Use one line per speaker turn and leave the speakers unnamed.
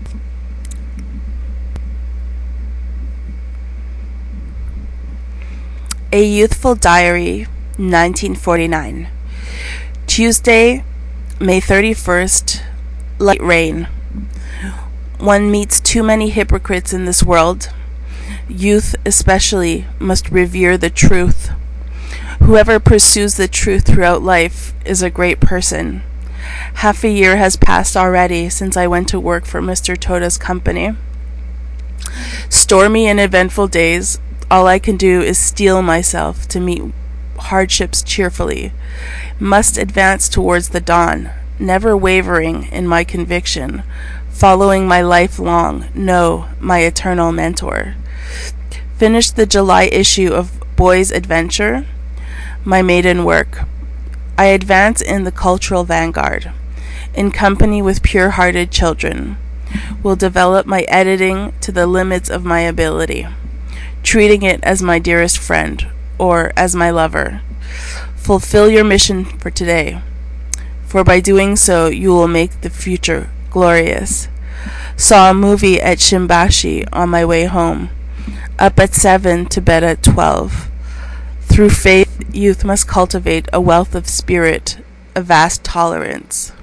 A Youthful Diary, 1949. Tuesday, May 31st. Light rain. One meets too many hypocrites in this world. Youth, especially, must revere the truth. Whoever pursues the truth throughout life is a great person. Half a year has passed already since I went to work for Mr. Toda's company. Stormy and eventful days, all I can do is steel myself to meet hardships cheerfully. Must advance towards the dawn, never wavering in my conviction, following my lifelong, no, my eternal mentor. Finished the July issue of Boy's Adventure, my maiden work. I advance in the cultural vanguard, in company with pure-hearted children. Will develop my editing to the limits of my ability, treating it as my dearest friend, or as my lover. Fulfill your mission for today, for by doing so you will make the future glorious. Saw a movie at Shimbashi on my way home. Up at 7 to bed at 12. Through faith, youth must cultivate a wealth of spirit, a vast tolerance.